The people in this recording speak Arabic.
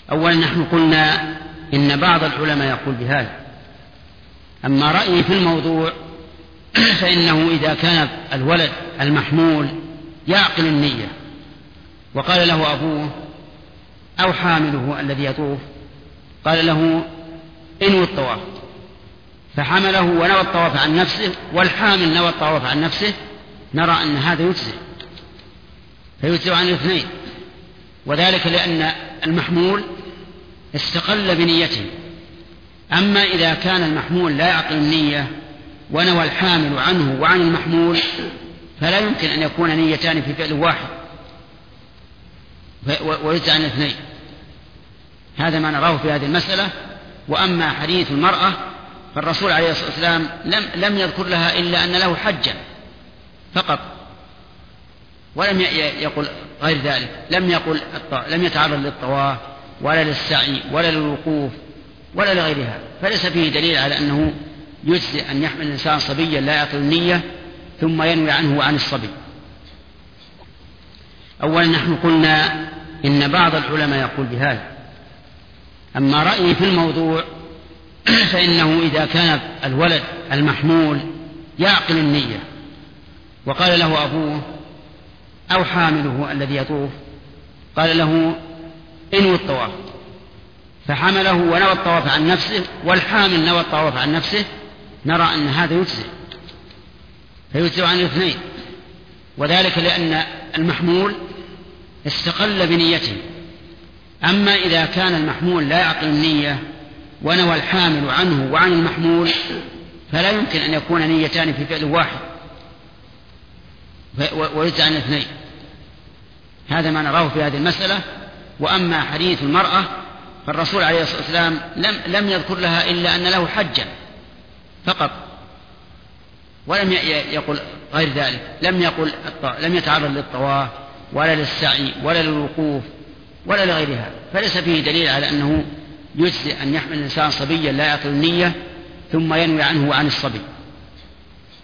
أولا نحن قلنا إن بعض العلماء يقول بهذا، أما رأيي في الموضوع فإنه إذا كان الولد المحمول يعقل النية وقال له أبوه أو حامله الذي يطوف قال له انوي الطواف، فحمله ونوى الطواف عن نفسه والحامل نوى الطواف عن نفسه، نرى أن هذا فيجزئ عن الاثنين، وذلك لأن المحمول استقل بنيته. أما إذا كان المحمول لا يعقل النية ونوى الحامل عنه وعن المحمول فلا يمكن أن يكون نيتان في فعل واحد ويجزئ عن الاثنين. هذا ما نراه في هذه المسألة. وأما حديث المرأة فالرسول عليه الصلاة والسلام لم يذكر لها إلا أن له حجا فقط، ولم يقل غير ذلك، لم يتعرض للطواف ولا للسعي ولا للوقوف ولا لغيرها، فليس فيه دليل على أنه يجزئ أن يحمل الإنسان صبيا لا يعقل النية ثم ينوي عنه وعن الصبي. أولا نحن قلنا إن بعض العلماء يقول بهذا، أما رأيي في الموضوع فإنه إذا كان الولد المحمول يعقل النية وقال له أبوه أو حامله الذي يطوف قال له انوي الطواف، فحمله ونوى الطواف عن نفسه والحامل نوى الطواف عن نفسه، نرى أن هذا فيجزئ عن الاثنين، وذلك لأن المحمول استقل بنيته. أما إذا كان المحمول لا يعقل النية ونوى الحامل عنه وعن المحمول فلا يمكن أن يكون نيتان في فعل واحد ويجزئ عن الاثنين. هذا ما نراه في هذه المسألة. وأما حديث المرأة فالرسول عليه الصلاة والسلام لم يذكر لها إلا أن له حجا فقط، ولم يقل غير ذلك، لم يتعرض للطواف ولا للسعي ولا للوقوف ولا لغيرها، فليس فيه دليل على أنه يجزئ أن يحمل الإنسان صبيا لا يعقل النية ثم ينوي عنه وعن الصبي.